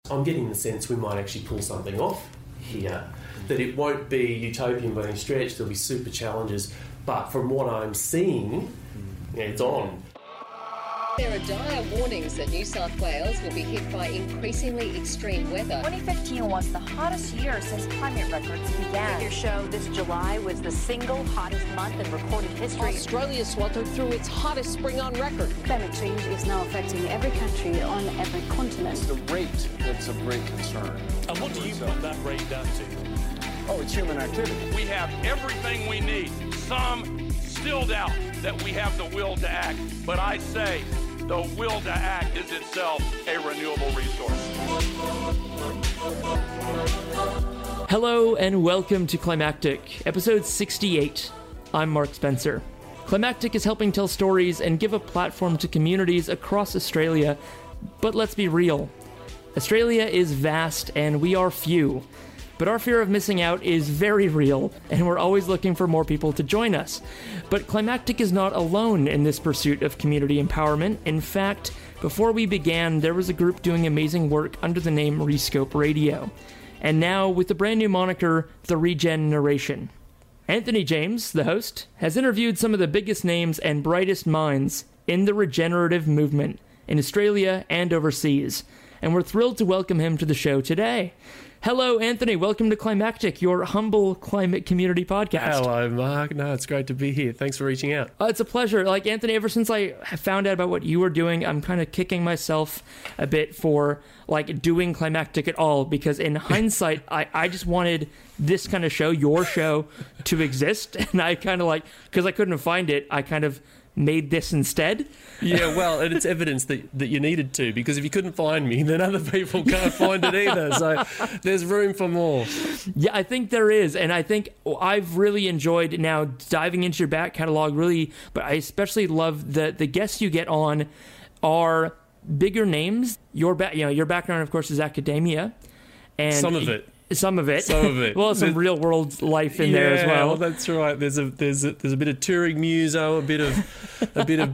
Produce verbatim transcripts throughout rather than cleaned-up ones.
I'm getting the sense we might actually pull something off here, that it won't be utopian by any stretch, there'll be super challenges, but from what I'm seeing, it's on. There are dire warnings that New South Wales will be hit by increasingly extreme weather. twenty fifteen was the hottest year since climate records began. Your show this July was the single hottest month in recorded history. Australia sweltered through its hottest spring on record. Climate change is now affecting every country on every continent. It's the rate that's of great concern. And what do you put that rate down to? Oh, it's human activity. We have everything we need. Some still doubt that we have the will to act, but I say the will to act is itself a renewable resource. Hello and welcome to Climactic, episode sixty-eight. I'm Mark Spencer. Climactic is helping tell stories and give a platform to communities across Australia, but let's be real. Australia is vast and we are few. But our fear of missing out is very real, and we're always looking for more people to join us. But Climactic is not alone in this pursuit of community empowerment. In fact, before we began, there was a group doing amazing work under the name Rescope Radio. And now, with the brand new moniker, The Regen Narration. Anthony James, the host, has interviewed some of the biggest names and brightest minds in the regenerative movement in Australia and overseas. And we're thrilled to welcome him to the show today. Hello, Anthony. Welcome to Climactic, your humble climate community podcast. Hello, Mark. No, it's great to be here. Thanks for reaching out. Uh, it's a pleasure. Like, Anthony, ever since I found out about what you were doing, I'm kind of kicking myself a bit for, like, doing Climactic at all, because in hindsight, I, I just wanted this kind of show, your show, to exist, and I kind of, like, because I couldn't find it, I kind of made this instead. Yeah, well, and it's evidence that, that you needed to, because if you couldn't find me, then other people can't find it either. So there's room for more. Yeah, I think there is. And I think I've really enjoyed now diving into your back catalog, really, but I especially love the, the guests you get on are bigger names. Your ba- you know, your background, of course, is academia. And some of it. Some of it. Some of it. Well, some real world life in yeah, there as well. well, that's right. There's a there's a, there's a bit of touring muso, a bit of a bit of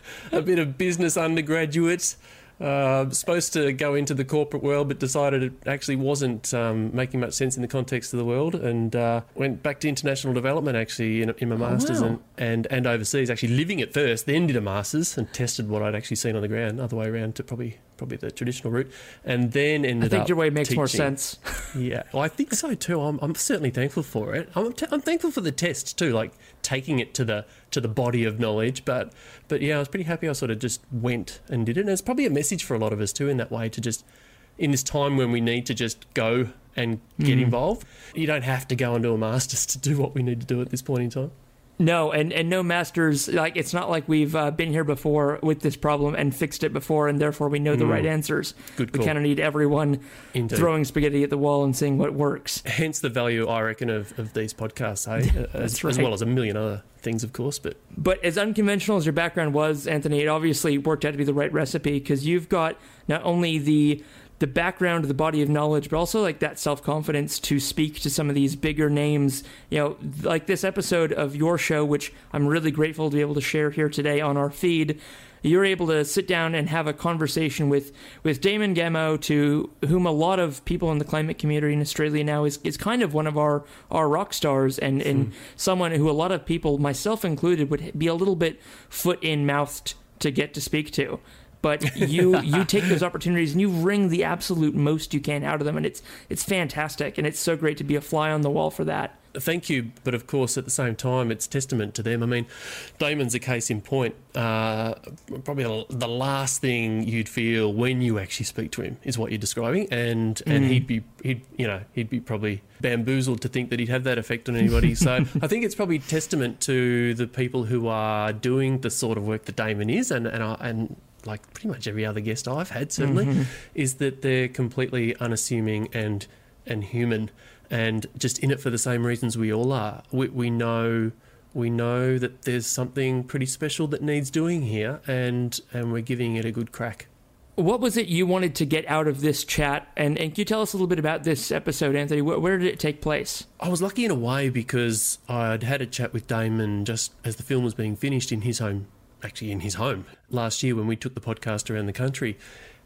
a bit of business undergraduate. Uh, supposed to go into the corporate world, but decided it actually wasn't um, making much sense in the context of the world, and uh, went back to international development actually in, in my masters. Oh, wow. and, and and overseas, actually living it first, then did a masters and tested what I'd actually seen on the ground. Other way around to probably probably the traditional route, and then ended up I think your way makes teaching. more sense. Yeah, well, I think so too. I'm, I'm certainly thankful for it. I'm, t- I'm thankful for the test too, like taking it to the to the body of knowledge. But but yeah, I was pretty happy I sort of just went and did it. And it's probably a message for a lot of us too in that way, to just, in this time when we need to just go and get mm. involved. You don't have to go and do a master's to do what we need to do at this point in time. No, and, and no masters, like, it's not like we've uh, been here before with this problem and fixed it before, and therefore we know the mm. right answers. Good call. We kind of need everyone Indeed. throwing spaghetti at the wall and seeing what works. Hence the value, I reckon, of, of these podcasts, hey? as, right. as well as a million other things, of course. But But as unconventional as your background was, Anthony, it obviously worked out to be the right recipe, because you've got not only the... the background, the body of knowledge, but also like that self-confidence to speak to some of these bigger names, you know, like this episode of your show, which I'm really grateful to be able to share here today on our feed. You're able to sit down and have a conversation with, with Damon Gameau, to whom a lot of people in the climate community in Australia now is, is kind of one of our, our rock stars, and, and hmm. someone who a lot of people, myself included, would be a little bit foot in mouthed to get to speak to. But you you take those opportunities and you wring the absolute most you can out of them, and it's it's fantastic, and it's so great to be a fly on the wall for that. Thank you, but of course at the same time it's testament to them. I mean, Damon's a case in point. Uh, probably the last thing you'd feel when you actually speak to him is what you're describing, and and mm. he'd be he'd you know he'd be probably bamboozled to think that he'd have that effect on anybody. So I think it's probably testament to the people who are doing the sort of work that Damon is, and and I, and. like pretty much every other guest I've had, certainly, mm-hmm. is that they're completely unassuming and and human, and just in it for the same reasons we all are. We, we know we know that there's something pretty special that needs doing here, and and we're giving it a good crack. What was it you wanted to get out of this chat? And, and can you tell us a little bit about this episode, Anthony? Where, where did it take place? I was lucky in a way because I'd had a chat with Damon just as the film was being finished in his home, actually in his home, last year when we took the podcast around the country.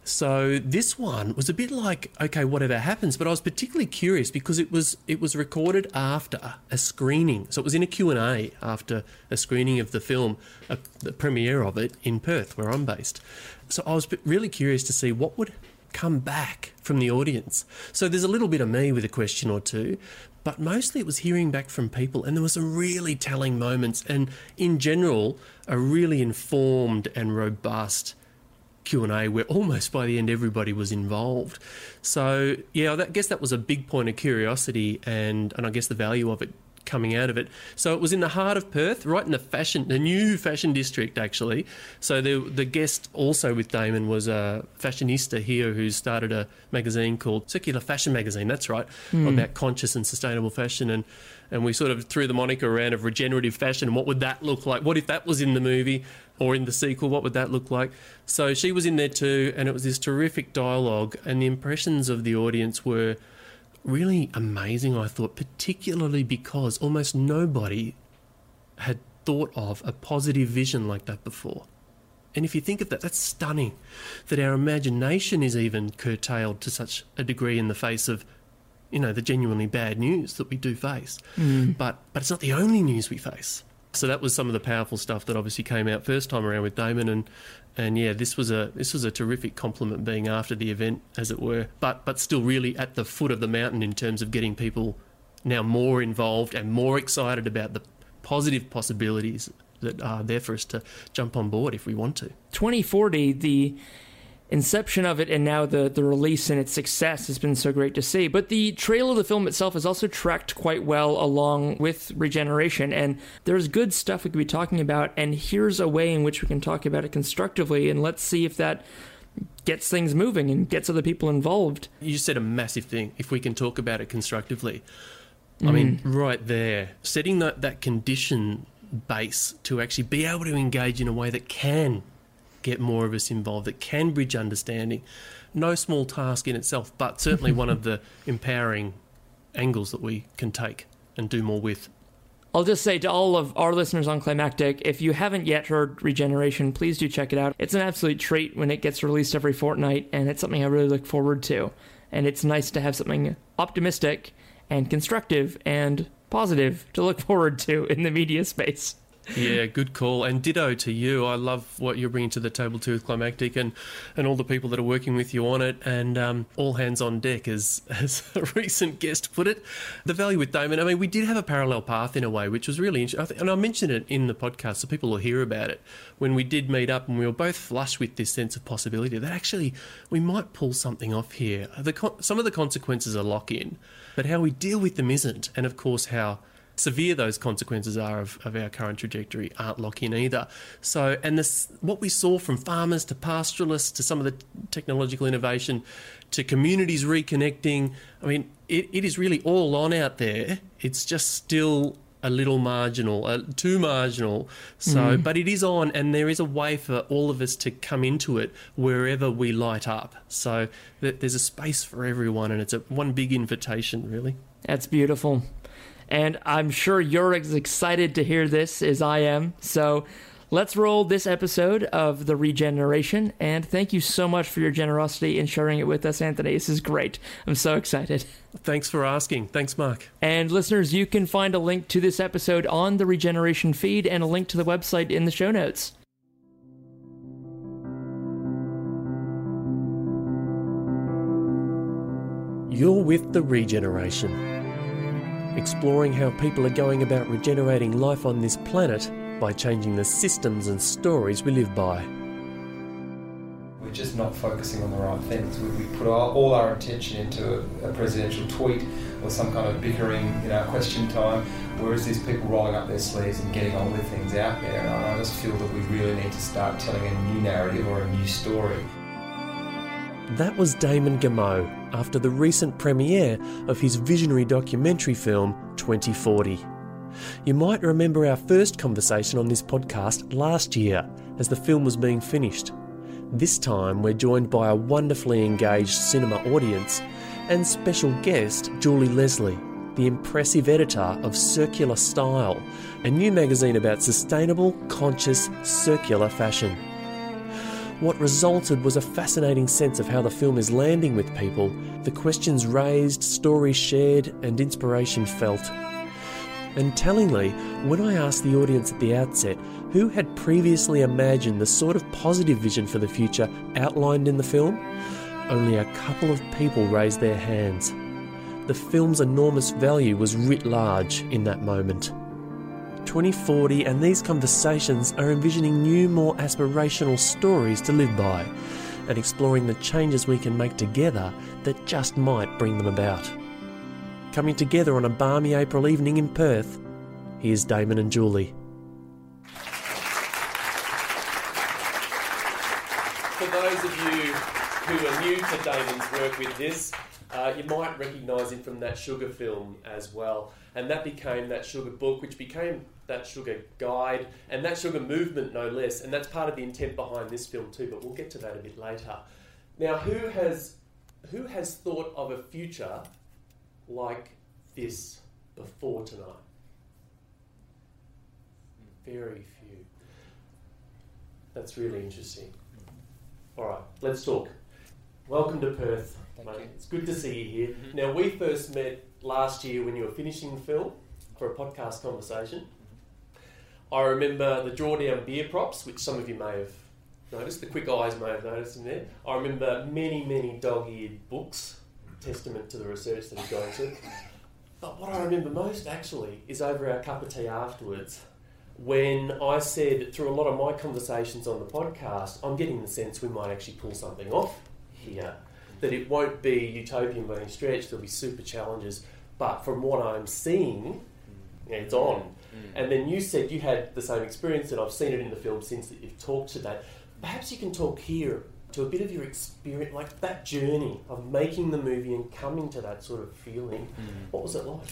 So this one was a bit like, okay, whatever happens, but I was particularly curious because it was it was recorded after a screening. So it was in a Q and A after a screening of the film, a, the premiere of it in Perth, where I'm based. So I was really curious to see what would come back from the audience. So there's a little bit of me with a question or two, but mostly it was hearing back from people, and there were some really telling moments, and in general, a really informed and robust Q and A where almost by the end everybody was involved. So yeah, I guess that was a big point of curiosity, and and I guess the value of it coming out of it. So it was in the heart of Perth, right in the fashion, the new fashion district actually. So the the guest also with Damon was a fashionista here who started a magazine called Circular Fashion Magazine, that's right, mm. about conscious and sustainable fashion, and and we sort of threw the moniker around of regenerative fashion, and what would that look like? What if that was in the movie or in the sequel? What would that look like? So she was in there too, and it was this terrific dialogue, and the impressions of the audience were really amazing, I thought, particularly because almost nobody had thought of a positive vision like that before. And if you think of that, that's stunning, that our imagination is even curtailed to such a degree in the face of, you know, the genuinely bad news that we do face. Mm. But but it's not the only news we face. So that was some of the powerful stuff that obviously came out first time around with Damon, and and yeah, this was a this was a terrific compliment being after the event, as it were, but but still really at the foot of the mountain in terms of getting people now more involved and more excited about the positive possibilities that are there for us to jump on board if we want to. twenty forty, the inception of it and now the, the release and its success has been so great to see. But the trail of the film itself has also tracked quite well along with Regeneration, and there's good stuff we could be talking about, and here's a way in which we can talk about it constructively, and let's see if that gets things moving and gets other people involved. You said a massive thing, if we can talk about it constructively. Mm. I mean, right there, setting that, that condition base to actually be able to engage in a way that can get more of us involved, that can bridge understanding. No small task in itself, but certainly one of the empowering angles that we can take and do more with. I'll just say to all of our listeners on Climactic, if you haven't yet heard Regeneration, please do check it out. It's an absolute treat when it gets released every fortnight, and it's something I really look forward to. And it's nice to have something optimistic and constructive and positive to look forward to in the media space. Yeah, good call. And ditto to you. I love what you're bringing to the table too with Climactic, and, and all the people that are working with you on it, and um, all hands on deck, as, as a recent guest put it. The value with Damon, I mean, we did have a parallel path in a way, which was really interesting. And I mentioned it in the podcast so people will hear about it. When we did meet up and we were both flush with this sense of possibility that actually we might pull something off here. The con- some of the consequences are lock-in, but how we deal with them isn't. And of course, how severe those consequences are of, of our current trajectory aren't lock-in either. So, and this, what we saw from farmers to pastoralists to some of the technological innovation to communities reconnecting, I mean, it, it is really all on out there. It's just still a little marginal, uh, too marginal. So, mm. but it is on, and there is a way for all of us to come into it wherever we light up. So th- there's a space for everyone, and it's a one big invitation, really. That's beautiful. And I'm sure you're as excited to hear this as I am. So let's roll this episode of The Regeneration. And thank you so much for your generosity in sharing it with us, Anthony. This is great. I'm so excited. Thanks for asking. Thanks, Mark. And listeners, you can find a link to this episode on the Regeneration feed and a link to the website in the show notes. You're with The Regeneration, exploring how people are going about regenerating life on this planet by changing the systems and stories we live by. We're just not focusing on the right things. We, we put our, all our attention into a, a presidential tweet or some kind of bickering, you know, question time, whereas there's people rolling up their sleeves and getting on with things out there. And I just feel that we really need to start telling a new narrative or a new story. That was Damon Gameau after the recent premiere of his visionary documentary film twenty forty. You might remember our first conversation on this podcast last year as the film was being finished. This time we're joined by a wonderfully engaged cinema audience and special guest Julie Leslie, the impressive editor of Circular Style, a new magazine about sustainable, conscious, circular fashion. What resulted was a fascinating sense of how the film is landing with people, the questions raised, stories shared, and inspiration felt. And tellingly, when I asked the audience at the outset who had previously imagined the sort of positive vision for the future outlined in the film, only a couple of people raised their hands. The film's enormous value was writ large in that moment. twenty forty and these conversations are envisioning new, more aspirational stories to live by and exploring the changes we can make together that just might bring them about. Coming together on a balmy April evening in Perth, here's Damon and Julie. For those of you who are new to Damon's work with this, uh, you might recognise him from That Sugar film as well. And that became That Sugar book, which became That Sugar guide, and That Sugar movement, no less. And that's part of the intent behind this film too, but we'll get to that a bit later. Now, who has who has thought of a future like this before tonight? Very few. That's really interesting. All right, let's talk. Welcome to Perth, Thank mate. you. It's good to see you here. Mm-hmm. Now, we first met last year when you were finishing the film for a podcast conversation. I remember the drawdown beer props, which some of you may have noticed. The quick eyes may have noticed in there. I remember many, many dog-eared books, testament to the research that has gone into. But what I remember most, actually, is over our cup of tea afterwards, when I said, through a lot of my conversations on the podcast, I'm getting the sense we might actually pull something off here, that it won't be utopian by any stretch, there'll be super challenges, but from what I'm seeing, you know, it's on. Mm. And then you said you had the same experience, and I've seen it in the film since that you've talked to that. Perhaps you can talk here to a bit of your experience, like that journey of making the movie and coming to that sort of feeling. Mm. What was it like?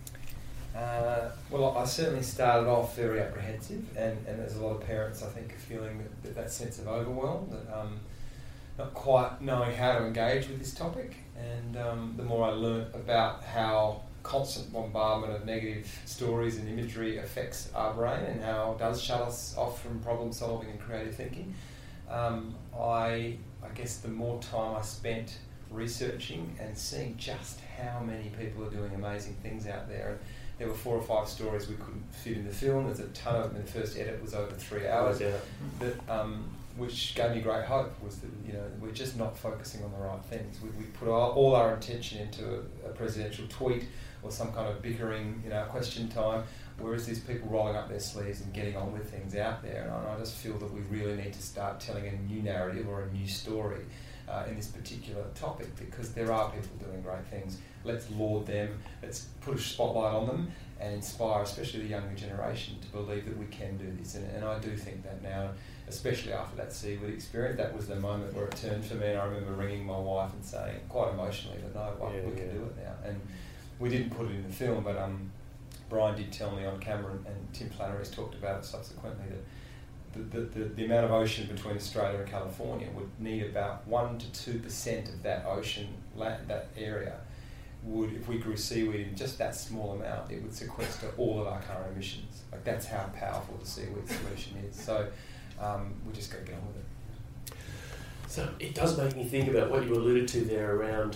Uh, well, I certainly started off very apprehensive, and, and there's a lot of parents, I think, feeling that, that sense of overwhelm, that um, not quite knowing how to engage with this topic. And um, the more I learnt about how constant bombardment of negative stories and imagery affects our brain and how it does shut us off from problem solving and creative thinking, um, I, I guess the more time I spent researching and seeing just how many people are doing amazing things out there. And there were four or five stories we couldn't fit in the film. There's a ton of them. In the first edit was over three hours. Yeah. That, um, which gave me great hope, was that, you know, we're just not focusing on the right things. We, we put our, all our attention into a, a presidential tweet or some kind of bickering, you know, question time, whereas these people rolling up their sleeves and getting on with things out there. And I, I just feel that we really need to start telling a new narrative or a new story uh, in this particular topic, because there are people doing great things. Let's laud them, let's put a spotlight on them and inspire especially the younger generation to believe that we can do this. And, and I do think that now, especially after that Seawood experience, that was the moment where it turned for me. And I remember ringing my wife and saying, quite emotionally, that no, well, yeah, we yeah. can do it now. And we didn't put it in the film, but um, Brian did tell me on camera, and, and Tim Flannery's talked about it subsequently, that the, the, the, the amount of ocean between Australia and California would need about one to two percent of that ocean, that area, would, if we grew seaweed in just that small amount, it would sequester all of our current emissions. Like, that's how powerful the seaweed solution is. So um, we just got to get on with it. So it does make me think about what you alluded to there around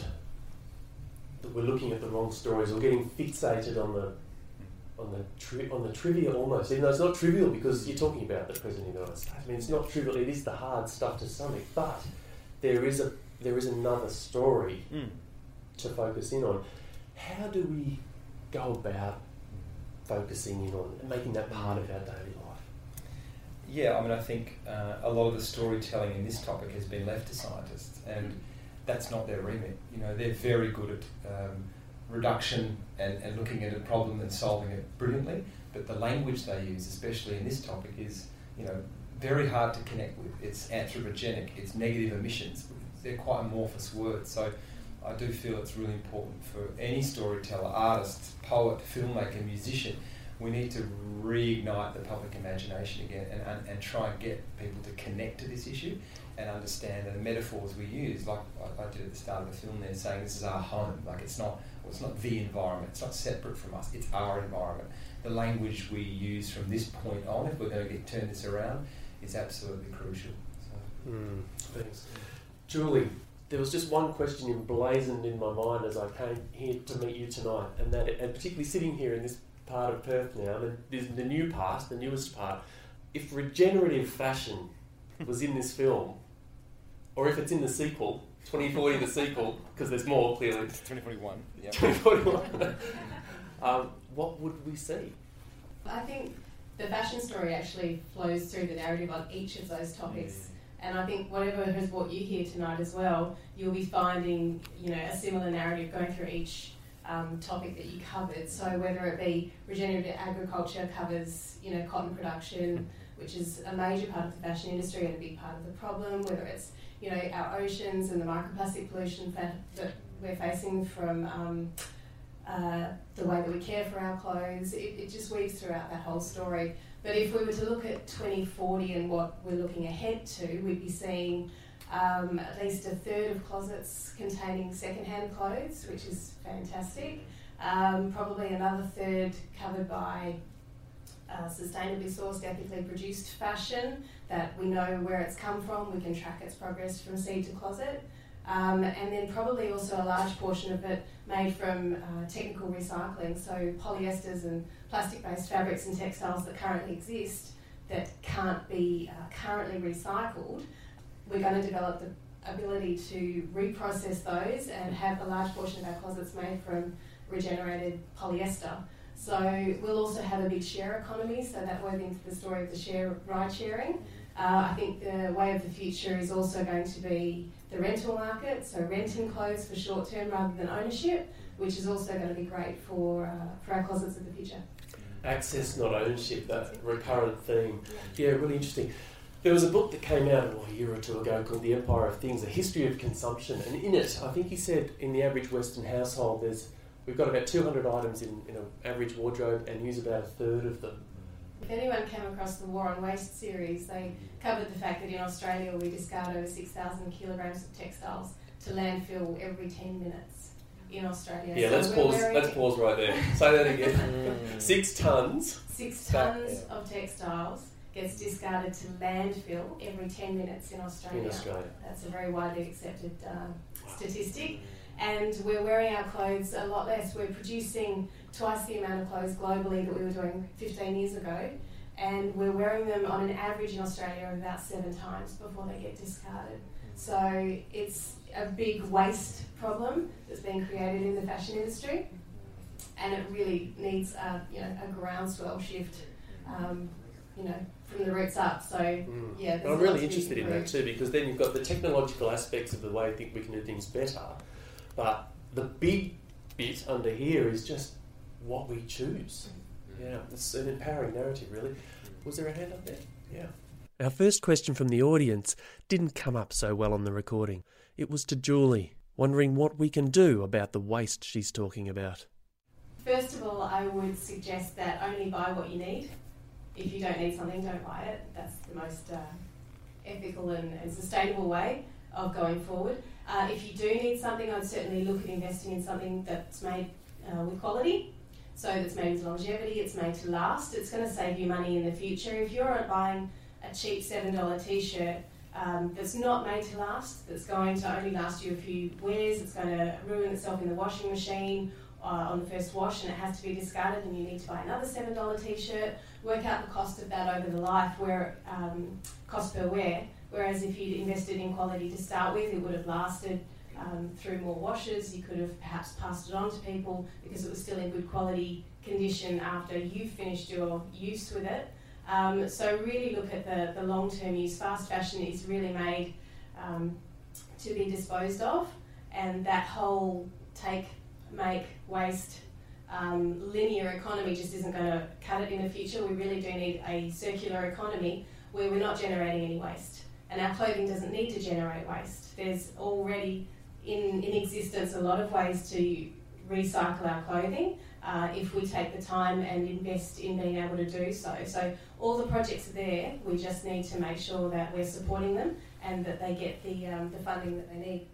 that we're looking at the wrong stories or getting fixated on the on the tri- on the trivia almost, even though it's not trivial because you're talking about the President of the United States. I mean, it's not trivial. It is the hard stuff to some extent, but there is a there is another story mm. to focus in on. How do we go about focusing in on and making that part of our daily life? Yeah, I mean, I think uh, a lot of the storytelling in this topic has been left to scientists, and that's not their remit. You know, they're very good at um, reduction and, and looking at a problem and solving it brilliantly, but the language they use, especially in this topic, is, you know, very hard to connect with. It's anthropogenic, it's negative emissions. They're quite amorphous words, so I do feel it's really important for any storyteller, artist, poet, filmmaker, musician. We need to reignite the public imagination again and, and, and try and get people to connect to this issue and understand the metaphors we use, like I, I did at the start of the film there, saying this is our home. Like, it's not, well, it's not the environment, it's not separate from us, it's our environment. The language we use from this point on, if we're going to get, turn this around, is absolutely crucial. So. Mm, thanks. Julie, there was just one question emblazoned in my mind as I came here to meet you tonight, and that, and particularly sitting here in this part of Perth now, the, the new part, the newest part, if regenerative fashion was in this film, or if it's in the sequel, twenty forty the sequel, because there's more clearly. twenty forty-one. Yeah. twenty forty-one. um, what would we see? I think the fashion story actually flows through the narrative on each of those topics. Mm. And I think whatever has brought you here tonight as well, you'll be finding, you know, a similar narrative going through each um, topic that you covered. So whether it be regenerative agriculture covers, you know, cotton production, which is a major part of the fashion industry and a big part of the problem, whether it's, you know, our oceans and the microplastic pollution that, that we're facing from um, uh, the way that we care for our clothes, it, it just weaves throughout that whole story. But if we were to look at twenty forty and what we're looking ahead to, we'd be seeing um, at least a third of closets containing second-hand clothes, which is fantastic. Um, probably another third covered by uh, sustainably sourced, ethically produced fashion that we know where it's come from, we can track its progress from seed to closet. Um, and then probably also a large portion of it made from uh, technical recycling, so polyesters and plastic-based fabrics and textiles that currently exist that can't be uh, currently recycled. We're going to develop the ability to reprocess those and have a large portion of our closets made from regenerated polyester. So we'll also have a big share economy, so that wove into the story of the share ride sharing. Uh, I think the way of the future is also going to be the rental market, so renting clothes for short term rather than ownership, which is also going to be great for uh, for our closets of the future. Access, not ownership, that recurrent theme. Yeah, really interesting. There was a book that came out oh, a year or two ago called The Empire of Things, A History of Consumption, and in it, I think he said in the average Western household, there's we've got about two hundred items in, in an average wardrobe and use about a third of them. If anyone came across the War on Waste series, they covered the fact that in Australia we discard over six thousand kilograms of textiles to landfill every ten minutes in Australia. Yeah, so let's pause. Let's pause right there. Say that again. Six tons. Six tons that, yeah. of textiles gets discarded to landfill every ten minutes in Australia. In Australia. That's a very widely accepted uh, statistic. And we're wearing our clothes a lot less. We're producing twice the amount of clothes globally that we were doing fifteen years ago, and we're wearing them on an average in Australia about seven times before they get discarded. So it's a big waste problem that's being created in the fashion industry, and it really needs a, you know, a groundswell shift, um, you know, from the roots up. So mm. yeah, I'm really interested in that too, because then you've got the technological aspects of the way I think we can do things better. But the big bit under here is just what we choose. Yeah, it's an empowering narrative, really. Was there a hand up there? Yeah. Our first question from the audience didn't come up so well on the recording. It was to Julie, wondering what we can do about the waste she's talking about. First of all, I would suggest that only buy what you need. If you don't need something, don't buy it. That's the most uh, ethical and, and sustainable way of going forward. Uh, if you do need something, I'd certainly look at investing in something that's made uh, with quality. So that's made with longevity, it's made to last. It's going to save you money in the future. If you're buying a cheap seven dollar t-shirt um, that's not made to last, that's going to only last you a few wears, it's going to ruin itself in the washing machine uh, on the first wash and it has to be discarded and you need to buy another seven dollar t-shirt, work out the cost of that over the life, where um, cost per wear. Whereas if you'd invested in quality to start with, it would have lasted um, through more washes. You could have perhaps passed it on to people because it was still in good quality condition after you finished your use with it. Um, so really look at the, the long-term use. Fast fashion is really made um, to be disposed of, and that whole take, make, waste um, linear economy just isn't going to cut it in the future. We really do need a circular economy where we're not generating any waste. And our clothing doesn't need to generate waste. There's already in, in existence a lot of ways to recycle our clothing uh, if we take the time and invest in being able to do so. So all the projects are there, we just need to make sure that we're supporting them and that they get the, um, the funding that they need.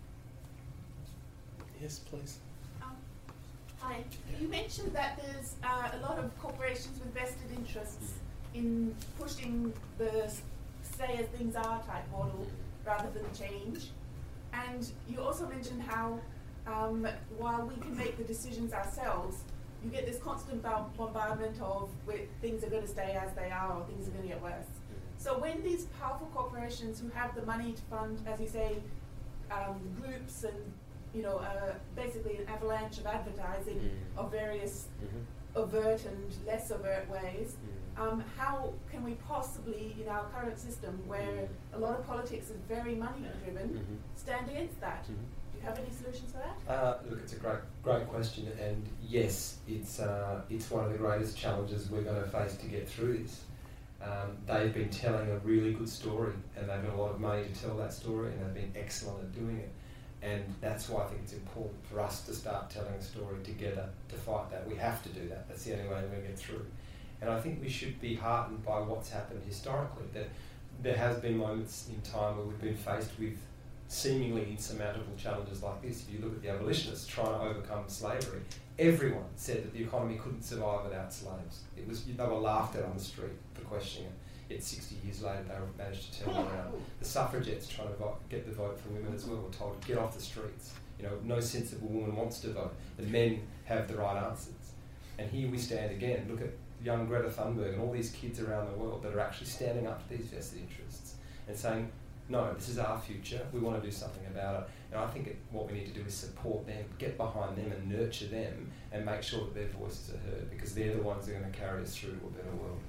Yes, please. Um, hi. You mentioned that there's uh, a lot of corporations with vested interests in pushing the stay as things are type model rather than change. And you also mentioned how um, while we can make the decisions ourselves, you get this constant bombardment of where things are going to stay as they are or things are going to get worse. So when these powerful corporations who have the money to fund, as you say, um, groups and you know, uh, basically an avalanche of advertising mm. of various mm-hmm. overt and less overt ways, mm. um, how can we possibly, in our current system, where a lot of politics is very money-driven, mm-hmm. stand against that? Mm-hmm. Do you have any solutions for that? Uh, look, it's a great, great question, and yes, it's uh, it's one of the greatest challenges we're going to face to get through this. Um, they've been telling a really good story, and they've got a lot of money to tell that story, and they've been excellent at doing it. And that's why I think it's important for us to start telling a story together to fight that. We have to do that. That's the only way we're going to get through. And I think we should be heartened by what's happened historically. That there has been moments in time where we've been faced with seemingly insurmountable challenges like this. If you look at the abolitionists trying to overcome slavery, everyone said that the economy couldn't survive without slaves. It was they were laughed at on the street for questioning it. Yet sixty years later, they managed to turn it around. The suffragettes trying to vote, get the vote for women as well were told to get off the streets. You know, no sensible woman wants to vote. The men have the right answers. And here we stand again. Look at young Greta Thunberg and all these kids around the world that are actually standing up to these vested interests and saying, no, this is our future. We want to do something about it. And I think it, what we need to do is support them, get behind them and nurture them and make sure that their voices are heard, because they're the ones that are going to carry us through to a better world.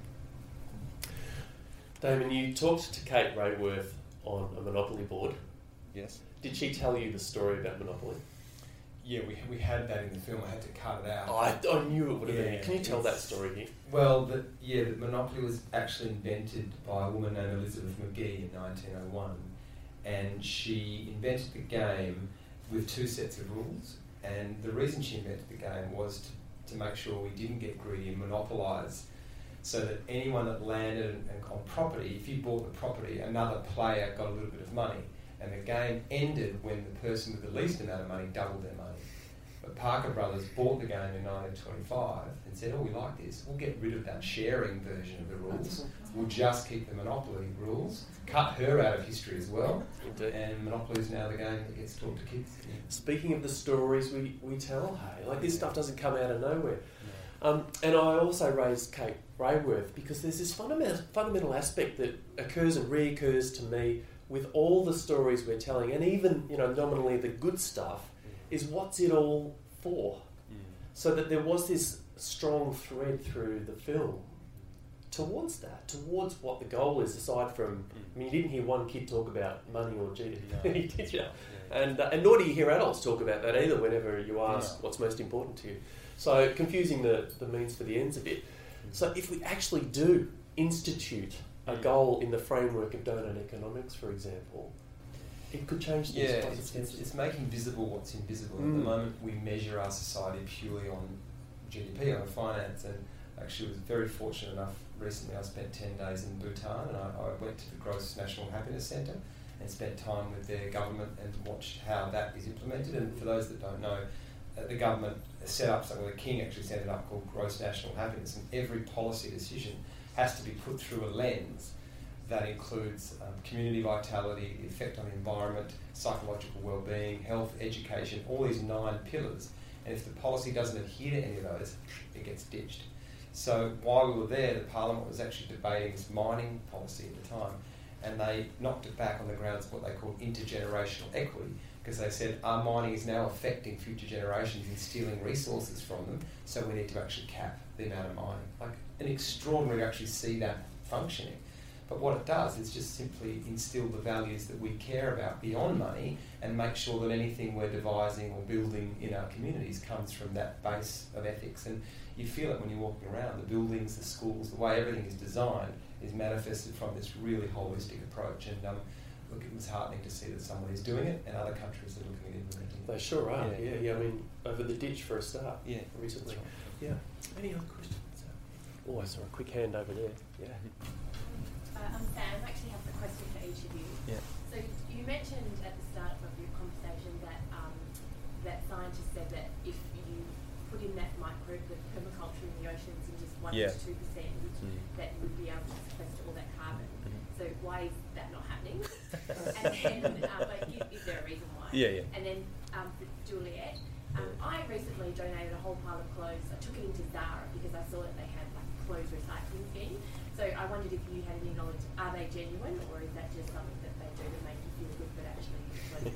Damon, you talked to Kate Raworth on a Monopoly board. Yes. Did she tell you the story about Monopoly? Yeah, we we had that in the film. I had to cut it out. Oh, I, I knew it would have yeah, been. Can you tell that story here? Well, the, yeah, the Monopoly was actually invented by a woman named Elizabeth McGee in nineteen oh one, and she invented the game with two sets of rules. And the reason she invented the game was to, to make sure we didn't get greedy and monopolise, so that anyone that landed and, and on property, if you bought the property, another player got a little bit of money. And the game ended when the person with the least amount of money doubled their money. But Parker Brothers bought the game in nineteen twenty-five and said, oh, we like this. We'll get rid of that sharing version of the rules. We'll just keep the Monopoly rules. Cut her out of history as well. Indeed. And Monopoly is now the game that gets taught to kids. Yeah. Speaking of the stories we, we tell, hey, like this stuff doesn't come out of nowhere. No. Um, and I also raised Kate Raworth because there's this fundamental, fundamental aspect that occurs and reoccurs to me with all the stories we're telling, and even, you know, nominally the good stuff, mm. is what's it all for? Mm. So that there was this strong thread through the film towards that, towards what the goal is, aside from, mm. I mean, you didn't hear one kid talk about money or G D P, no. did you? Yeah. And, uh, and nor do you hear adults talk about that either whenever you ask yeah. what's most important to you. So confusing the, the means for the ends a bit. Mm. So if we actually do institute a goal in the framework of donut economics, for example, it could change things. Yeah, it's, it's, it's making visible what's invisible. Mm. At the moment, we measure our society purely on G D P, on finance, and actually was very fortunate enough recently. I spent ten days in Bhutan, and I, I went to the Gross National Happiness Centre and spent time with their government and watched how that is implemented. And for those that don't know, uh, the government set up something, the King actually set it up, called Gross National Happiness, and every policy decision has to be put through a lens that includes um, community vitality, the effect on the environment, psychological well-being, health, education, all these nine pillars. And if the policy doesn't adhere to any of those, it gets ditched. So while we were there, the Parliament was actually debating this mining policy at the time, and they knocked it back on the grounds of what they called intergenerational equity, because they said our mining is now affecting future generations and stealing resources from them, so we need to actually cap the amount of mining. Like, an extraordinary to actually see that functioning. But what it does is just simply instill the values that we care about beyond money and make sure that anything we're devising or building in our communities comes from that base of ethics. And you feel it when you're walking around. The buildings, the schools, the way everything is designed is manifested from this really holistic approach. And um, look, it was heartening to see that someone is doing it and other countries are looking at implementing it. They sure are, yeah. yeah, yeah. I mean, over the ditch for a start, yeah, recently. Right. Yeah. Any other questions? Oh, I saw a quick hand over there. Yeah. Uh, I'm Sam. I actually have a question for each of you. Yeah. So you mentioned at the start of your conversation that um, that scientists said that if you put in that microbe of permaculture in the oceans in just one yeah. to two percent, mm. that you would be able to sequester all that carbon. Mm-hmm. So so why is that not happening? And then, um, like, is, is there a reason why? Yeah, yeah. And then um, for Juliet, um, I recently donated a whole pile of clothes. I took it into Zara because I saw that they had like a clothes recycling scheme. So I wondered if you had any knowledge, are they genuine, or is that just something that they do to make you feel good but actually it's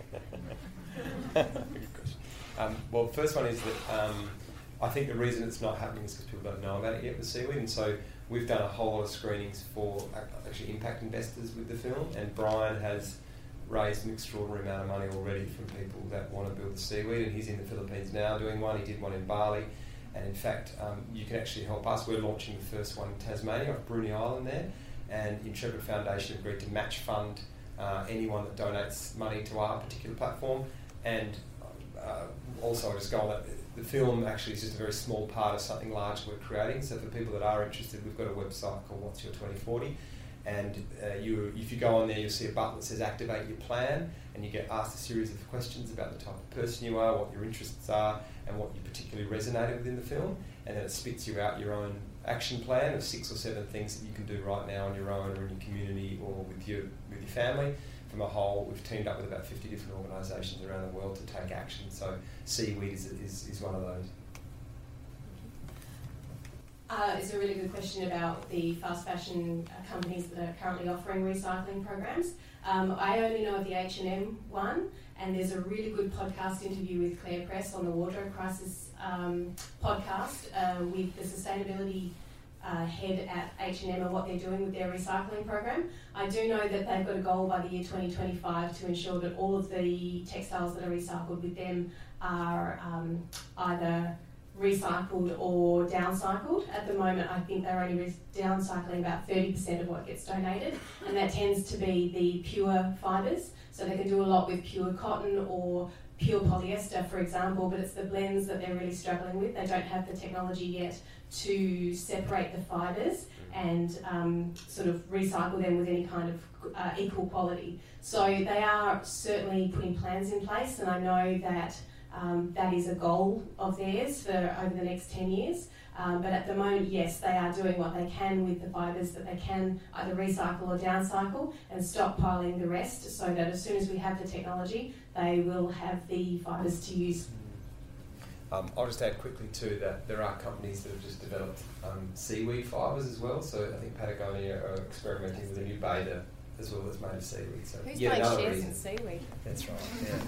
Good question. Um, well, the first one is that um, I think the reason it's not happening is because people don't know about it yet with seaweed, and so we've done a whole lot of screenings for actually impact investors with the film, and Brian has raised an extraordinary amount of money already from people that want to build the seaweed, and he's in the Philippines now doing one. He did one in Bali, and in fact um, you can actually help us. We're launching the first one in Tasmania, off Bruny Island there, and Intrepid Foundation agreed to match fund uh, anyone that donates money to our particular platform. And uh, also I'll just go on that, the film actually is just a very small part of something large we're creating. So for people that are interested, we've got a website called What's Your twenty forty, and uh, you, if you go on there, you'll see a button that says Activate Your Plan, and you get asked a series of questions about the type of person you are, what your interests are, and what you particularly resonated within the film, and then it spits you out your own action plan of six or seven things that you can do right now on your own or in your community or with your with your family. From a whole, we've teamed up with about fifty different organisations around the world to take action. So seaweed is, is, is one of those. Uh, it's a really good question about the fast fashion uh, companies that are currently offering recycling programs. Um, I only know of the H and M one, and there's a really good podcast interview with Claire Press on the Wardrobe Crisis um, podcast uh, with the sustainability Uh, head at H and M and what they're doing with their recycling program. I do know that they've got a goal by the year twenty twenty-five to ensure that all of the textiles that are recycled with them are um, either recycled or downcycled. At the moment, I think they're only re- downcycling about thirty percent of what gets donated, and that tends to be the pure fibres. So they can do a lot with pure cotton or pure polyester, for example, but it's the blends that they're really struggling with. They don't have the technology yet to separate the fibres and um, sort of recycle them with any kind of uh, equal quality. So they are certainly putting plans in place, and I know that um, that is a goal of theirs for over the next ten years. Um, but at the moment, yes, they are doing what they can with the fibres that they can either recycle or downcycle and stockpiling the rest, so that as soon as we have the technology, they will have the fibres to use. Um, I'll just add quickly too that there are companies that have just developed um, seaweed fibres as well. So I think Patagonia are experimenting with a new beta as well that's made of seaweed. So who's yeah, made shares in seaweed? That's right.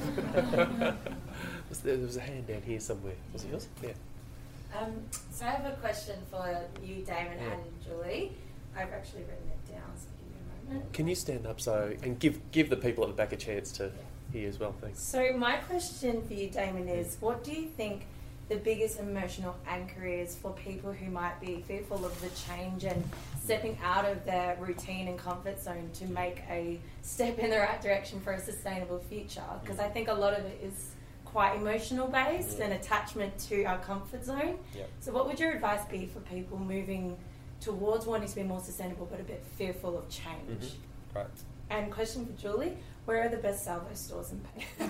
Yeah. was there, there was a hand down here somewhere. Was it yours? Yeah. Um, so I have a question for you, Damon yeah. and Julie. I've actually written it down, so give me a moment. Can you stand up so and give give the people at the back a chance to hear as well, thanks. So my question for you, Damon, is what do you think the biggest emotional anchor is for people who might be fearful of the change and stepping out of their routine and comfort zone to make a step in the right direction for a sustainable future? Because I think a lot of it is quite emotional based yeah. and attachment to our comfort zone. Yep. So what would your advice be for people moving towards wanting to be more sustainable but a bit fearful of change? Mm-hmm. Right. And question for Julie, where are the best salvo stores in Perth?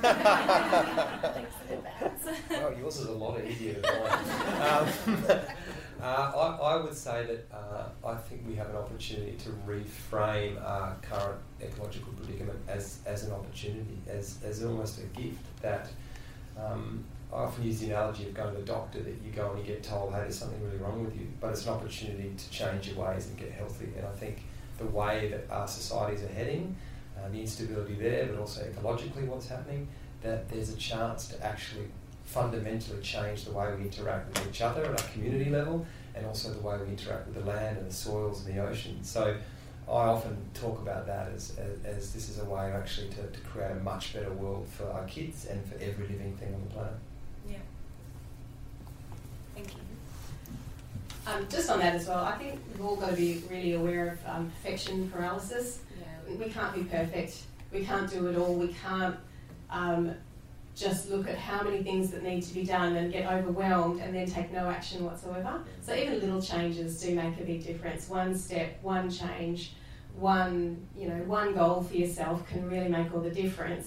Thanks in advance. Well, yours is a lot easier than mine. Um, uh, I, I would say that uh, I think we have an opportunity to reframe our current ecological predicament as, as an opportunity, as, as almost a gift that um, I often use the analogy of going to the doctor, that you go and you get told, hey, there's something really wrong with you, but it's an opportunity to change your ways and get healthy. And I think the way that our societies are heading, uh, the instability there, but also ecologically what's happening, that there's a chance to actually fundamentally change the way we interact with each other at our community level, and also the way we interact with the land and the soils and the ocean. So I often talk about that as, as, as this is a way actually to, to create a much better world for our kids and for every living thing on the planet. Yeah. Thank you. Um, just on that as well, I think we've all got to be really aware of um, perfection paralysis. Yeah. We can't be perfect. We can't do it all. We can't um, just look at how many things that need to be done and get overwhelmed and then take no action whatsoever. So even little changes do make a big difference. One step, one change, one you know, one goal for yourself can really make all the difference.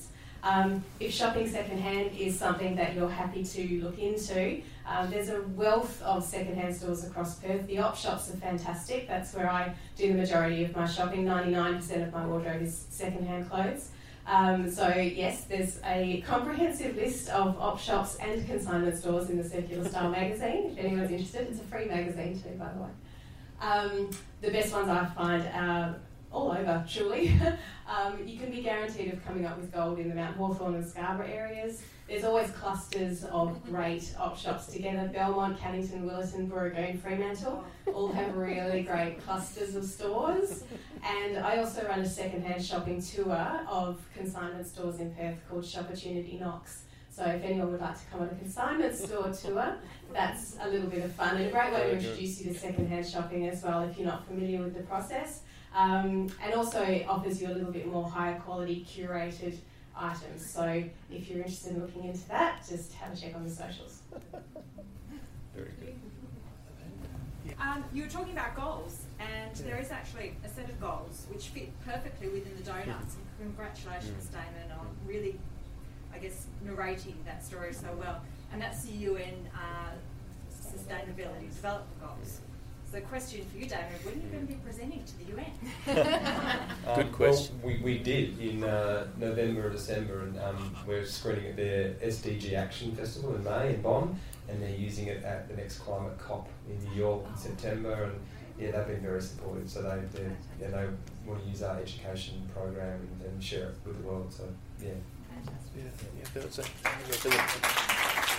Um, if shopping secondhand is something that you're happy to look into, um, there's a wealth of secondhand stores across Perth. The op shops are fantastic. That's where I do the majority of my shopping. ninety-nine percent of my wardrobe is secondhand clothes. Um, so yes, there's a comprehensive list of op shops and consignment stores in the Circular Style magazine. If anyone's interested, it's a free magazine too, by the way. Um, the best ones I find are all over, truly. um, you can be guaranteed of coming up with gold in the Mount Hawthorn and Scarborough areas. There's always clusters of great op shops together. Belmont, Cannington, Willerton, Booragoon, Fremantle all have really great clusters of stores. And I also run a second-hand shopping tour of consignment stores in Perth called Shopportunity Knox. So if anyone would like to come on a consignment store tour, that's a little bit of fun and a great way to introduce you to second-hand shopping as well if you're not familiar with the process. Um, and also it offers you a little bit more higher quality curated items. So if you're interested in looking into that, just have a check on the socials. Very good. Um, you were talking about goals, and yeah. there is actually a set of goals which fit perfectly within the donuts. And congratulations, yeah. Damon, on really, I guess, narrating that story so well. And that's the U N uh, Sustainability Development Goals. So the question for you, David, when are you going to be presenting to the U N? um, Good question. Well, we, we did in uh, November or December, and um, we're screening at their S D G Action Festival in May in Bonn, and they're using it at the next Climate COP in New York in September, and yeah, they've been very supportive, so they yeah, they want to use our education program and, and share it with the world, so yeah. Yeah, yeah, that's it.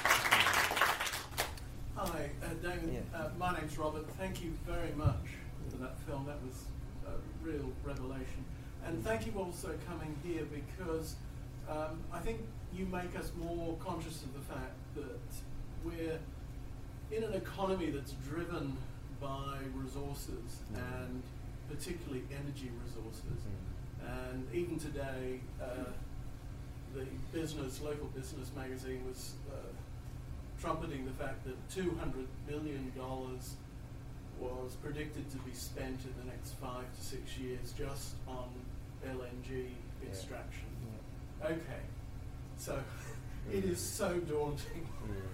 Hi, uh, Damon. Yeah. Uh, my name's Robert. Thank you very much for that film. That was a real revelation. And thank you also coming here because um, I think you make us more conscious of the fact that we're in an economy that's driven by resources mm. and particularly energy resources. Mm. And even today, uh, the business, local business magazine was uh, trumpeting the fact that two hundred billion dollars was predicted to be spent in the next five to six years just on L N G yeah. extraction. Yeah. Okay, so it is so daunting.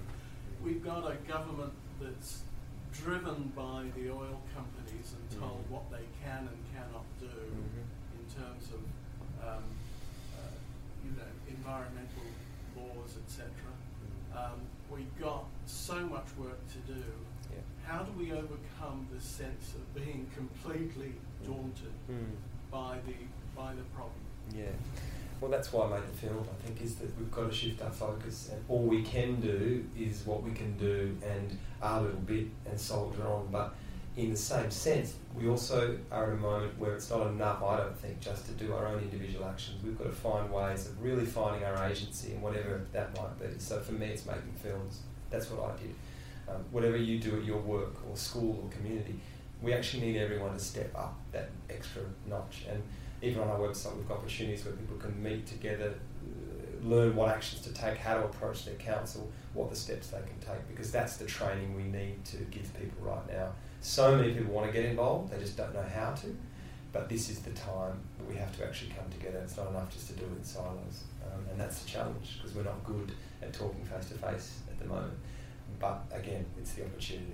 Mm. We've got a government that's driven by the oil companies and told mm. what they can and cannot do mm-hmm. in terms of um, uh, you know, environmental laws, et cetera. Mm. Um, we've got so much work to do. Yeah. How do we overcome the sense of being completely daunted mm. by the by the problem? Yeah. Well, that's why I made the film, I think, is that we've got to shift our focus, and all we can do is what we can do and our little bit and soldier on. But in the same sense, we also are at a moment where it's not enough, I don't think, just to do our own individual actions. We've got to find ways of really finding our agency in whatever that might be. So for me, it's making films. That's what I did. Um, whatever you do at your work or school or community, we actually need everyone to step up that extra notch. And even on our website, we've got opportunities where people can meet together, uh, learn what actions to take, how to approach their council, what the steps they can take, because that's the training we need to give people right now. So many people want to get involved, they just don't know how to, but this is the time that we have to actually come together. It's not enough just to do it in silos, um, and that's the challenge, because we're not good at talking face to face at the moment. But again, it's the opportunity.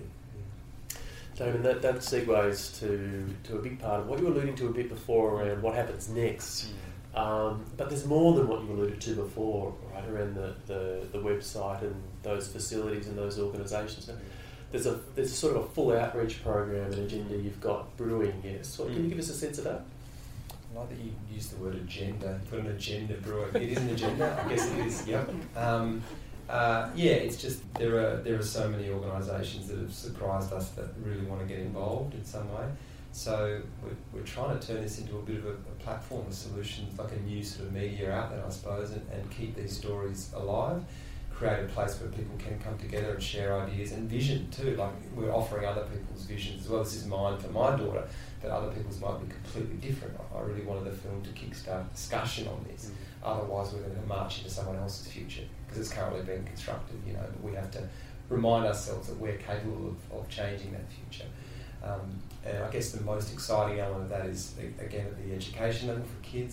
Damon, that, that segues to, to a big part of what you were alluding to a bit before around what happens next. Mm. Um, but there's more than what you alluded to before, right, around the, the, the website and those facilities and those organisations. There's a there's sort of a full outreach program and agenda you've got brewing, yes. So mm. Can you give us a sense of that? I like that you use the word agenda. Put an agenda brewing. It is an agenda, I guess it is, yep. Um, Uh, yeah, it's just there are there are so many organisations that have surprised us that really want to get involved in some way. So we're, we're trying to turn this into a bit of a, a platform of solutions, like a new sort of media outlet, I suppose, and, and keep these stories alive. Create a place where people can come together and share ideas and vision too. Like we're offering other people's visions as well. This is mine for my daughter, but other people's might be completely different. I really wanted the film to kickstart discussion on this. Mm. Otherwise, we're going to march into someone else's future because it's currently being constructed. You know, but we have to remind ourselves that we're capable of, of changing that future. Um, and I guess the most exciting element of that is, again, at the education level for kids.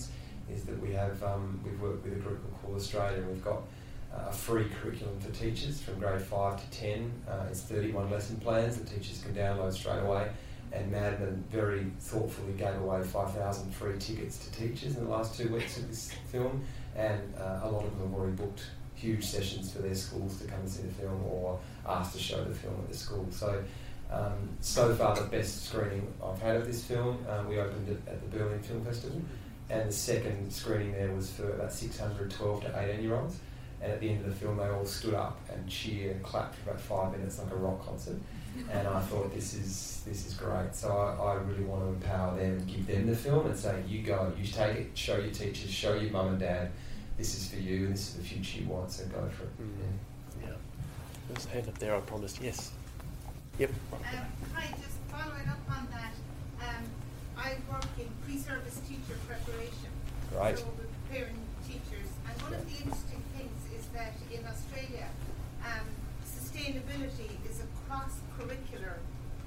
is that we have um, we've worked with a group called Call Australia, and we've got uh, a free curriculum for teachers from grade five to ten. Uh, it's thirty-one lesson plans that teachers can download straight away. And Madman very thoughtfully gave away five thousand free tickets to teachers in the last two weeks of this film, and uh, a lot of them have already booked huge sessions for their schools to come and see the film or asked to show the film at the school. So, um, so far the best screening I've had of this film. Um, we opened it at the Berlin Film Festival, and the second screening there was for about six hundred twelve to eighteen year olds. And at the end of the film, they all stood up and cheered and clapped for about five minutes, like a rock concert. And I thought, this is this is great. So I, I really want to empower them and give them the film and say, you go, you take it, show your teachers, show your mum and dad, this is for you, and this is the future you want, so go for it. Mm. Yeah. yeah. There's a hand up there, I promised. Yes. Yep. Um, hi, just following up on that, um, I work in pre-service teacher preparation. Right. So we're preparing teachers. And one of the interesting things is that in Australia, um, sustainability is a cross-curricular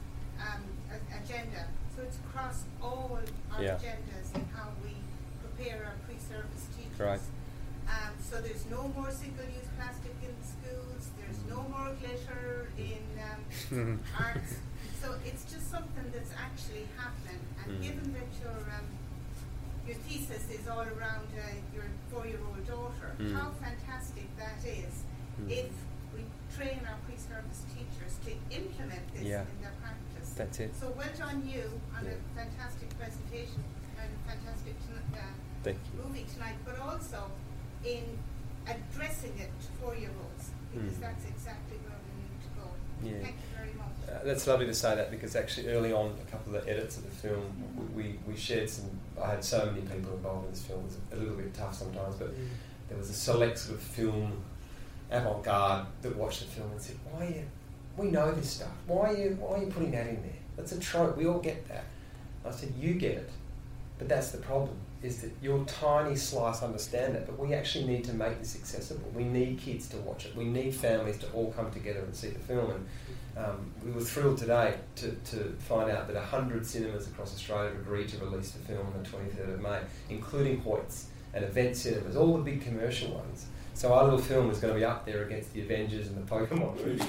um, a- agenda. So it's across all our yeah. agendas in how we prepare our pre-service teachers. Right. Um, so there's no more single-use plastic in schools. There's no more glitter in um, arts. So it's just something that's actually happening. And mm. given that your um, your thesis is all around uh, your four-year-old daughter, mm. how fantastic that is mm. if we train our pre-service teachers to implement this yeah. in their practice. That's it. So well done you on yeah. a fantastic presentation and a fantastic uh, Thank you. movie tonight, but also in addressing it to four-year-olds, because mm. that's exactly where we need to go. Yeah. Thank you very much. Uh, that's lovely to say that, because actually early on, a couple of the edits of the film, we, we, we shared some, I had so many people involved in this film, it was a little bit tough sometimes, but mm. there was a select sort of film avant-garde that watched the film and said, why are you, we know this stuff, why are you, why are you putting that in there? That's a trope, we all get that. I said, you get it, but that's the problem, is that your tiny slice understand it, but we actually need to make this accessible. We need kids to watch it. We need families to all come together and see the film. And um, we were thrilled today to, to find out that one hundred cinemas across Australia have agreed to release the film on the twenty-third of May, including Hoyts and Event Cinemas, all the big commercial ones. So our little film is going to be up there against the Avengers and the Pokemon movie.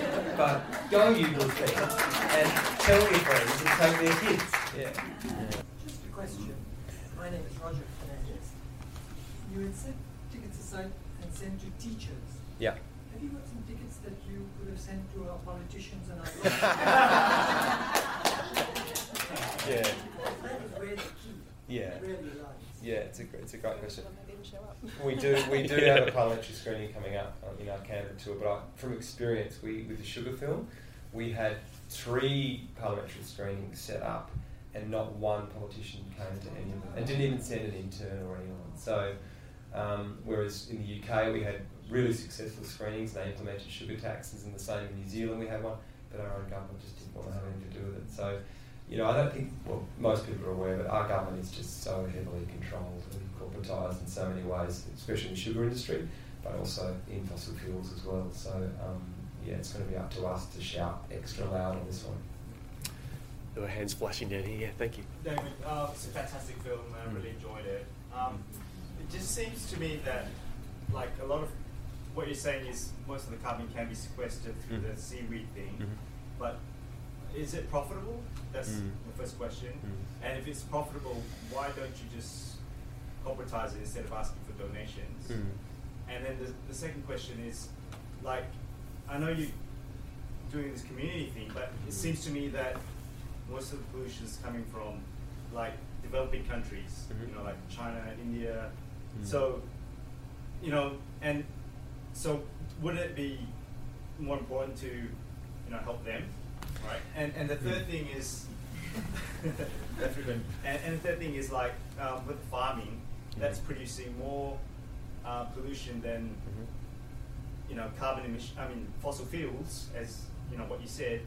But go, you little thing, and tell your friends and take their kids. Yeah. yeah. Just a question. My name is Roger Fernandez. You had sent tickets aside and sent to teachers. Yeah. Have you got some tickets that you could have sent to our politicians and our Yeah. That was where the key Yeah. really lies. Yeah, it's a great, it's a great question. We do we do have a parliamentary screening coming up um, in our Canberra tour, but I, from experience, we with the Sugar film, we had three parliamentary screenings set up, and not one politician came to any of them, and didn't even send an intern or anyone. So, um, whereas in the U K we had really successful screenings, they implemented sugar taxes, and the same in New Zealand we had one, but our own government just didn't want to have anything to do with it. So, you know, I don't think, well, most people are aware, but our government is just so heavily controlled and corporatised in so many ways, especially in the sugar industry, but also in fossil fuels as well. So, um, yeah, it's going to be up to us to shout extra loud on this one. There were hands flashing down here. Yeah, thank you. David, uh, it's a fantastic film. I really enjoyed it. Um, it just seems to me that, like, a lot of what you're saying is most of the carbon can be sequestered through mm. the seaweed thing, mm-hmm. but is it profitable? That's mm. the first question. Mm. And if it's profitable, why don't you just corporatize it instead of asking for donations? Mm. And then the, the second question is, like, I know you're doing this community thing, but it seems to me that most of the pollution is coming from, like, developing countries, mm-hmm. you know, like China, India. Mm. So, you know, and so would it be more important to, you know, help them, right? And and the third thing is, and, and the third thing is like um, with farming, that's producing more uh, pollution than, mm-hmm. you know, carbon emission. I mean, fossil fuels, as you know what you said.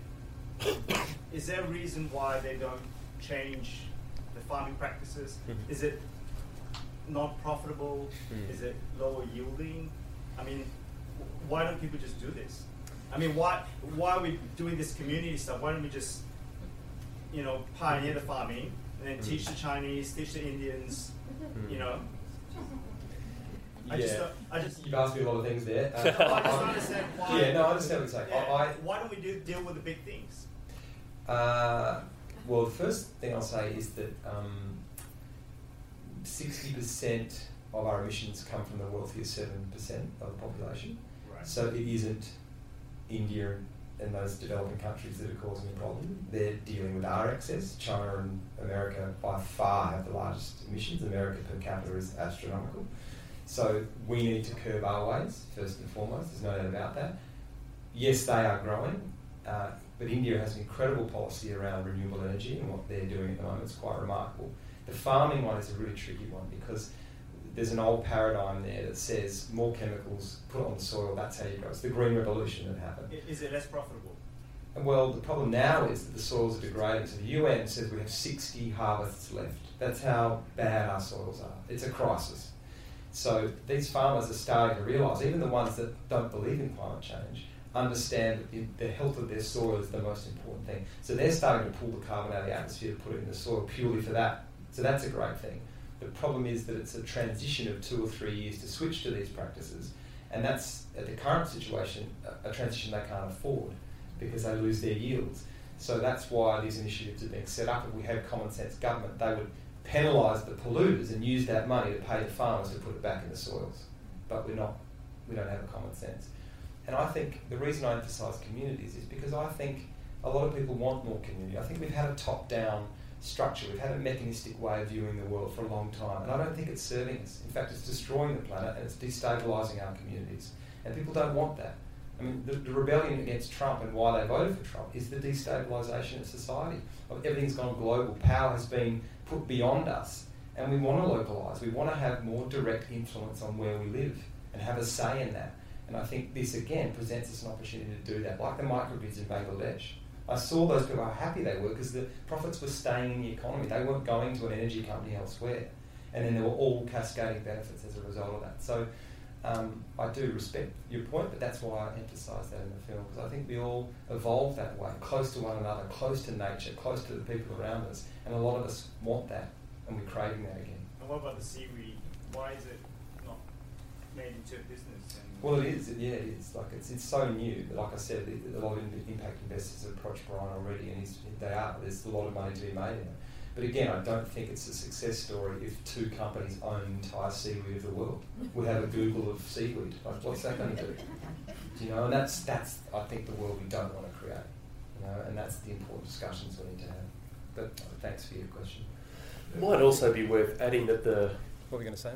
Is there a reason why they don't change the farming practices? Mm-hmm. Is it not profitable? Mm. Is it lower yielding? I mean, why don't people just do this? I mean, why why are we doing this community stuff? Why don't we just, you know, pioneer the farming and then teach the Chinese, teach the Indians, you know. I yeah. just, I just. You've asked me a lot of things there. Uh, I just understand why. Yeah, no, I understand what you're saying. Yeah, I, I, why don't we do, deal with the big things? Uh, well, the first thing I'll say is that um, sixty percent of our emissions come from the wealthiest seven percent of the population. Right. So it isn't India and those developing countries that are causing the problem. They're dealing with our excess. China and America by far have the largest emissions. America per capita is astronomical. So we need to curb our ways, first and foremost. There's no doubt about that. Yes, they are growing, uh, but India has an incredible policy around renewable energy, and what they're doing at the moment is quite remarkable. The farming one is a really tricky one because there's an old paradigm there that says more chemicals, put it on the soil, that's how you grow. It's the green revolution that happened. Is it less profitable? And well, the problem now is that the soils are degrading. So the U N says we have sixty harvests left. That's how bad our soils are. It's a crisis. So these farmers are starting to realise, even the ones that don't believe in climate change, understand that the, the health of their soil is the most important thing. So they're starting to pull the carbon out of the atmosphere to put it in the soil purely for that. So that's a great thing. The problem is that it's a transition of two or three years to switch to these practices, and that's, at the current situation, a, a transition they can't afford because they lose their yields. So that's why these initiatives are being set up. If we had common sense government, they would penalise the polluters and use that money to pay the farmers to put it back in the soils. But we're not, we don't have a common sense. And I think the reason I emphasise communities is because I think a lot of people want more community. I think we've had a top-down structure. We've had a mechanistic way of viewing the world for a long time, and I don't think it's serving us. In fact, it's destroying the planet and it's destabilising our communities. And people don't want that. I mean, the, the rebellion against Trump and why they voted for Trump is the destabilisation of society. Everything's gone global. Power has been put beyond us, and we want to localise. We want to have more direct influence on where we live and have a say in that. And I think this, again, presents us an opportunity to do that, like the microgrids in Bangladesh. I saw those people, how happy they were because the profits were staying in the economy. They weren't going to an energy company elsewhere. And then there were all cascading benefits as a result of that. So um, I do respect your point, but that's why I emphasise that in the film, because I think we all evolve that way, close to one another, close to nature, close to the people around us. And a lot of us want that, and we're craving that again. And what about the seaweed? Why is it not made into a business? And Well, it is. Yeah, it is. Like it's it's so new. But like I said, a lot of impact investors have approached Brian already, and he's, they are. There's a lot of money to be made in it. But again, I don't think it's a success story if two companies own the entire seaweed of the world. We have a Google of seaweed. Like, what's that going to do? You know, and that's that's I think the world we don't want to create. You know, and that's the important discussions we need to have. But uh, thanks for your question. It might also be worth adding that the. What were we going to say?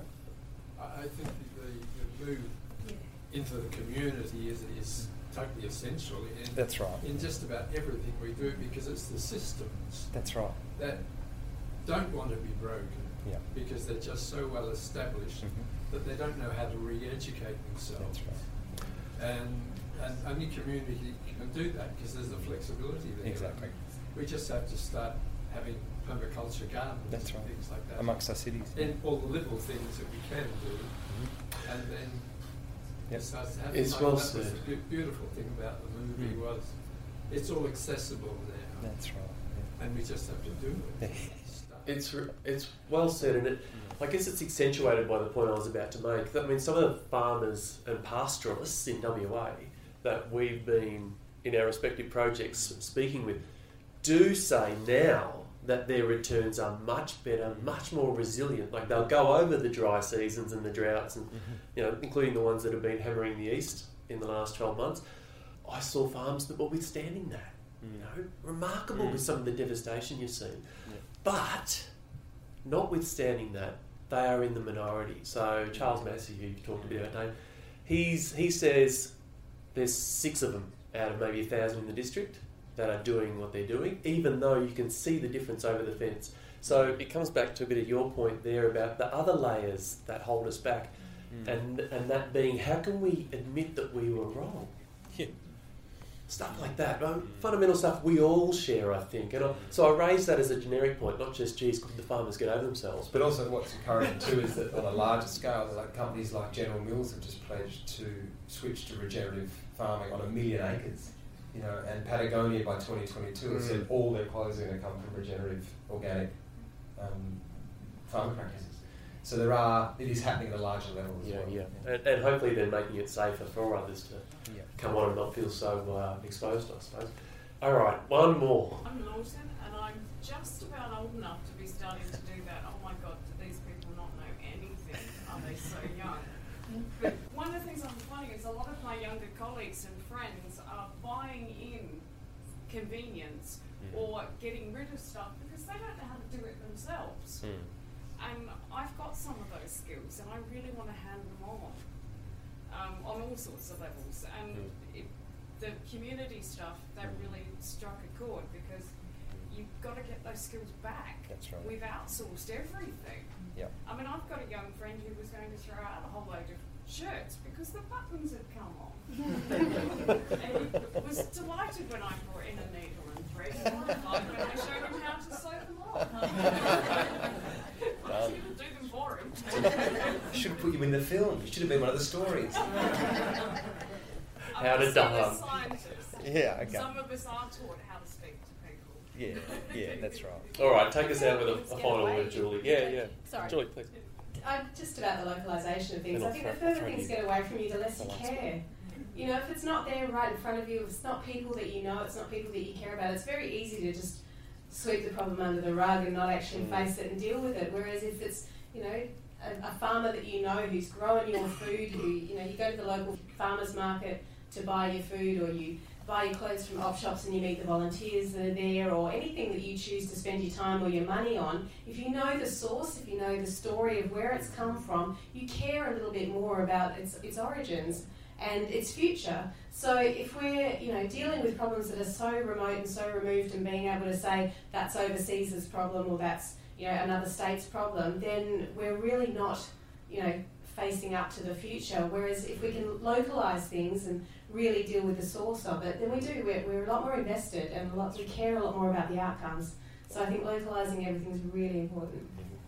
I think the, the move into the community is, is totally essential in, That's right. in just about everything we do, because it's the systems That's right. that don't want to be broken Yeah. because they're just so well established Mm-hmm. that they don't know how to re-educate themselves. That's right. And, and only community can do that because there's the flexibility there. Exactly. We just have to start having permaculture gardens That's and right. things like that. Amongst our cities. And all the little things that we can do. Mm-hmm. And then Yep. it starts to happen. It's Like, well that was said. the bu- beautiful thing about the movie Mm. was it's all accessible now. That's right. And we just have to do it. It's re- it's well said, and it, I guess it's accentuated by the point I was about to make. I mean, some of the farmers and pastoralists in W A that we've been in our respective projects speaking with do say now that their returns are much better, much more resilient. Like they'll go over the dry seasons and the droughts, and Mm-hmm. you know, including the ones that have been hammering the east in the last twelve months. I saw farms that were withstanding that. You know, remarkable Mm. with some of the devastation you've seen. Yeah. But notwithstanding that, they are in the minority. So Charles Massey, who you talked a bit about, name, he's he says there's six of them out of maybe a thousand in the district that are doing what they're doing, even though you can see the difference over the fence. So it comes back to a bit of your point there about the other layers that hold us back, Mm. and and that being, how can we admit that we were wrong? Yeah. Stuff like that, right? Fundamental stuff we all share, I think. And I, so I raise that as a generic point, not just, geez, could the farmers get over themselves? But also what's encouraging too is that on a larger scale, like companies like General Mills have just pledged to switch to regenerative farming on a million acres. You know, and Patagonia by twenty twenty-two has Mm. said all their clothes are going to come from regenerative organic um, farming practices. So there are, it is happening at a larger level as yeah, well. Yeah, and, and hopefully they're making it safer for others to yeah. come on and not feel so uh, exposed, I suppose. All right, one more. I'm Lawson, and I'm just about old enough to be starting to do that. Oh my God, do these people not know anything? Are they so young? But one of the things I'm finding is a lot of my younger colleagues and friends are buying in convenience mm. or getting rid of stuff because they don't know how to do it themselves. Mm. And I've got some of those skills, and I really want to hand them on, um, on all sorts of levels. And mm. it, the community stuff, that really struck a chord because you've got to get those skills back. That's right. We've outsourced everything. Yep. I mean, I've got a young friend who was going to throw out a whole load of shirts because the buttons had come off. And he was delighted when I brought in a needle and thread, and horrified when I showed him how to sew them off. I didn't do them for him. Should have put you in the film. You should have been one of the stories. How to done. Yeah, okay. Some of us are taught how to speak to people. Yeah, yeah, that's right. All right, take us out with a, a final word, Julie. Yeah, yeah. Sorry. Julie, please. Uh, just about the localisation of things. I think the further things get away from you, the less you care. You know, if it's not there right in front of you, if it's not people that you know, it's not people that you care about, it's very easy to just sweep the problem under the rug and not actually mm. face it and deal with it. Whereas if it's, you know, a, a farmer that you know who's growing your food, who, you know, you go to the local farmer's market to buy your food, or you buy your clothes from op shops and you meet the volunteers that are there, or anything that you choose to spend your time or your money on, if you know the source, if you know the story of where it's come from, you care a little bit more about its, its origins and its future. So if we're, you know, dealing with problems that are so remote and so removed, and being able to say that's overseas' problem or that's, you know, another state's problem, then we're really not, you know, facing up to the future. Whereas if we can localise things and really deal with the source of it, then we do. We're, we're a lot more invested, and a lot, we care a lot more about the outcomes. So I think localising everything is really important.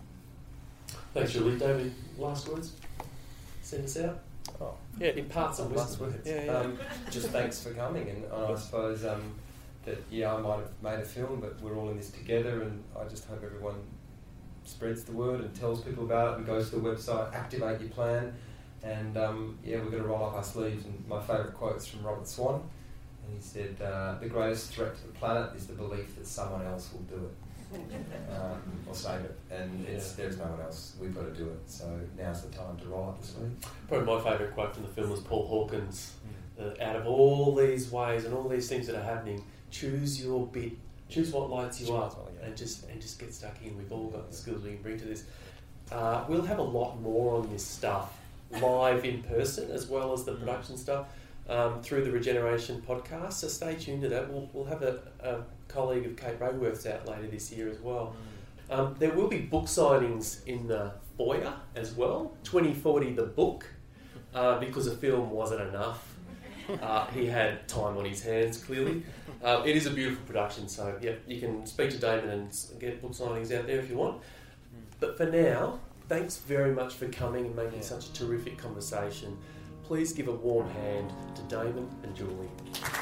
Thanks, Julie. David, last words? Send us out? Oh. Yeah, impart some last words. Yeah, yeah. Um, just thanks for coming, and I suppose um, that, yeah, I might have made a film, but we're all in this together, and I just hope everyone spreads the word and tells people about it and goes to the website, activate your plan, and um, yeah, we're going to roll up our sleeves. And my favourite quote's from Robert Swan, and he said, uh, the greatest threat to the planet is the belief that someone else will do it, um, or save it, and it's, there's no one else, we've got to do it, so now's the time to roll up the sleeves. Probably my favourite quote from the film was Paul Hawkins, uh, out of all these ways and all these things that are happening, choose your bit. Choose what lights you up, and just and just get stuck in. We've all got the skills we can bring to this. Uh, we'll have a lot more on this stuff live in person, as well as the production stuff, um, through the Regeneration podcast. So stay tuned to that. We'll, we'll have a, a colleague of Kate Roadworth's out later this year as well. Um, there will be book signings in the foyer as well. twenty forty the book, uh, because a film wasn't enough. Uh, he had time on his hands, clearly. Uh, it is a beautiful production, so yeah, you can speak to Damon and get book signings out there if you want. But for now, thanks very much for coming and making such a terrific conversation. Please give a warm hand to Damon and Julie.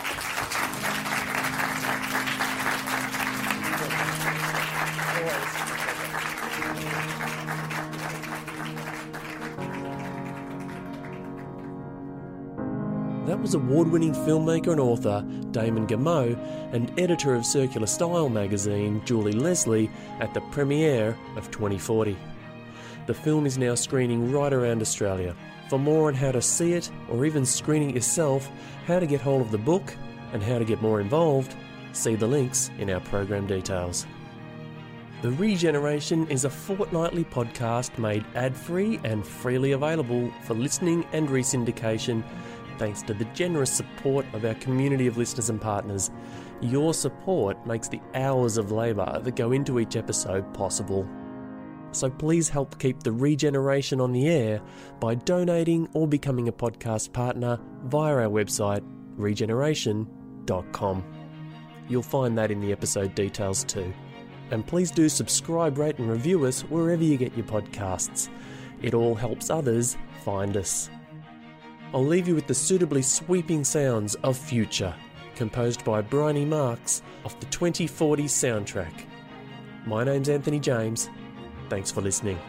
That was award-winning filmmaker and author Damon Gameau and editor of Circular Style magazine Julie Leslie at the premiere of twenty forty. The film is now screening right around Australia. For more on how to see it, or even screening it yourself, how to get hold of the book, and how to get more involved, see the links in our program details. The Regeneration is a fortnightly podcast made ad-free and freely available for listening and resyndication, thanks to the generous support of our community of listeners and partners. Your support makes the hours of labour that go into each episode possible. So please help keep the Regeneration on the air by donating or becoming a podcast partner via our website, regeneration dot com. You'll find that in the episode details too. And please do subscribe, rate and review us wherever you get your podcasts. It all helps others find us. I'll leave you with the suitably sweeping sounds of Future, composed by Bryony Marks off the twenty forty soundtrack. My name's Anthony James. Thanks for listening.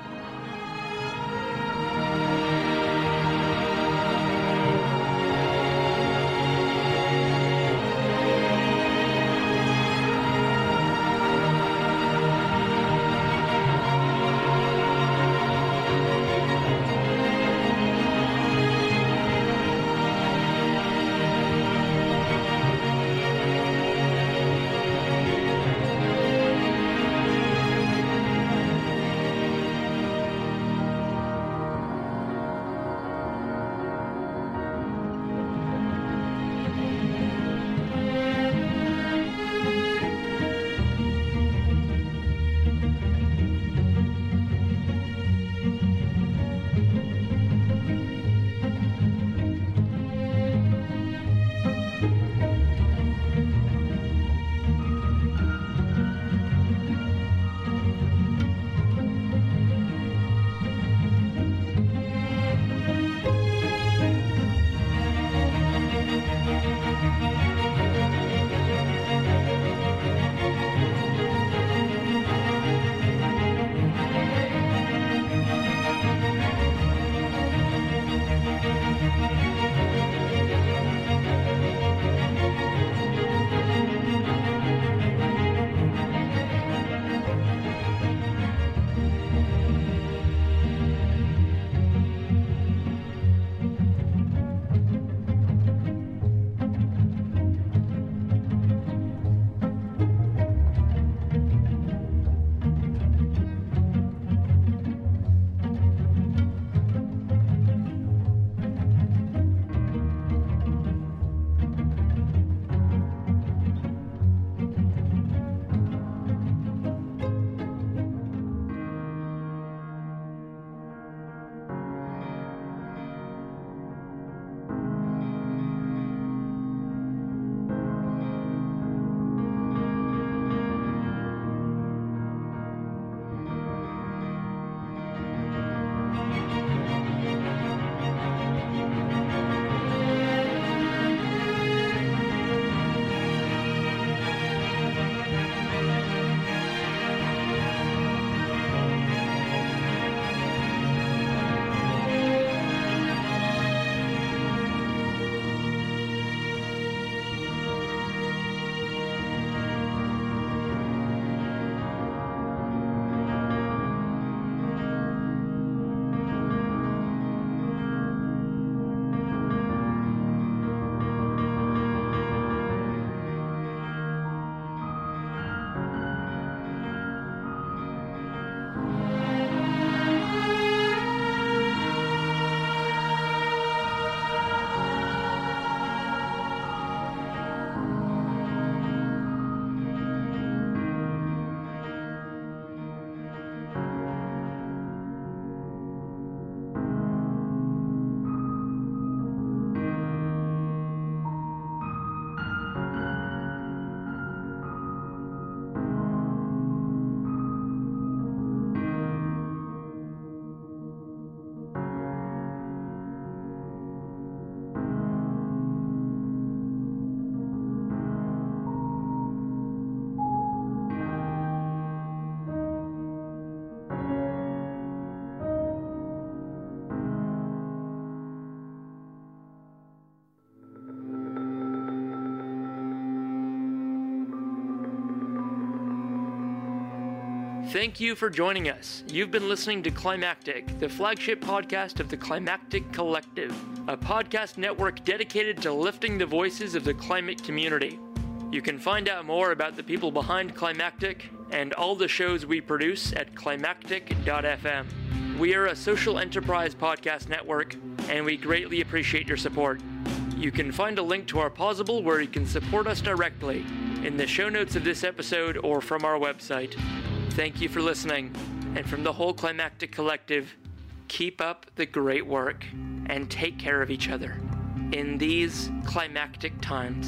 Thank you for joining us. You've been listening to Climactic, the flagship podcast of the Climactic Collective, a podcast network dedicated to lifting the voices of the climate community. You can find out more about the people behind Climactic and all the shows we produce at climactic dot f m. We are a social enterprise podcast network, and we greatly appreciate your support. You can find a link to our Pozible where you can support us directly in the show notes of this episode or from our website. Thank you for listening, and from the whole Climactic Collective, keep up the great work and take care of each other in these climactic times.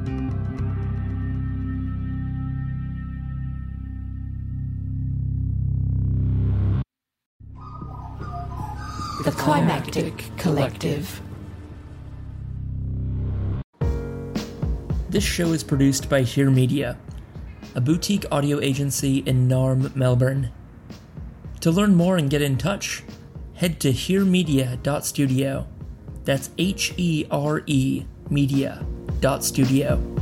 The Climactic Collective. This show is produced by Hear Media, a boutique audio agency in Narm, Melbourne. To learn more and get in touch, head to here media dot studio. That's H E R E media dot studio.